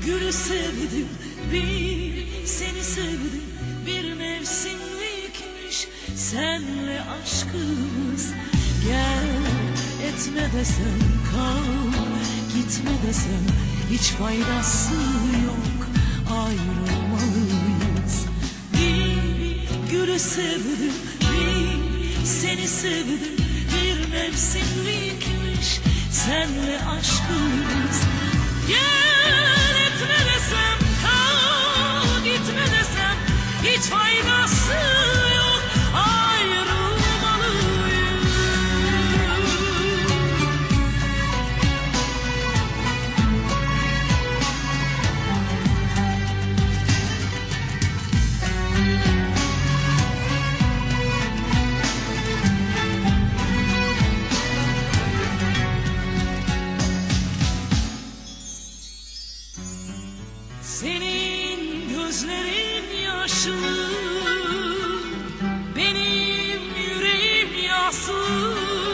gülü sevdim, bir seni sevdim. Bir mevsimlikmiş senle aşkımız. Gel etme desem kal, gitme desem hiç faydası yok, ayrılmalıyız. Bir gülü sevdim, bir seni sevdim. Bir mevsimlikmiş senle aşkımız. Gel etme desem kal, gitme desem hiç faydası yok, ayrılmalıyız. Senin gözlerin yaşlı, benim yüreğim yaslı.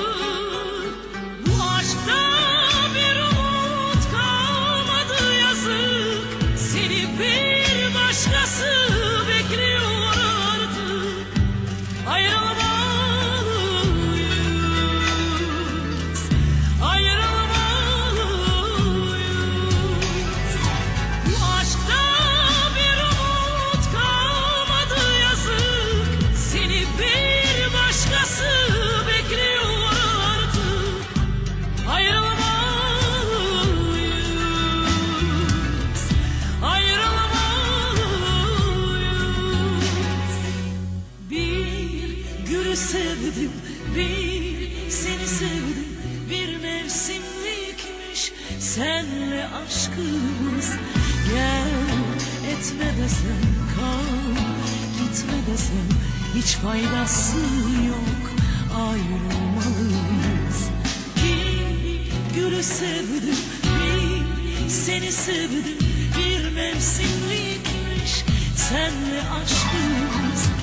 Bu aşkta bir umut kalmadı yazık. Seni bir başkası bekliyor artık. Ayrılmalıyız, ayrılmalıyız. Bu aşkta bir umut kalmadı yazık. Seni bir başkası bekliyor artık. Ayrılmalıyız, ayrılmalıyız. Bir gülü sevdim, bir seni sevdim. Bir mevsimlikmiş senle aşkımız. Gel etme desem kal, gitme desem hiç faydası yok, ayrılmalıyız. Bir gülü sevdim, bir seni sevdim. Bir mevsimlikmiş senle aşkımız.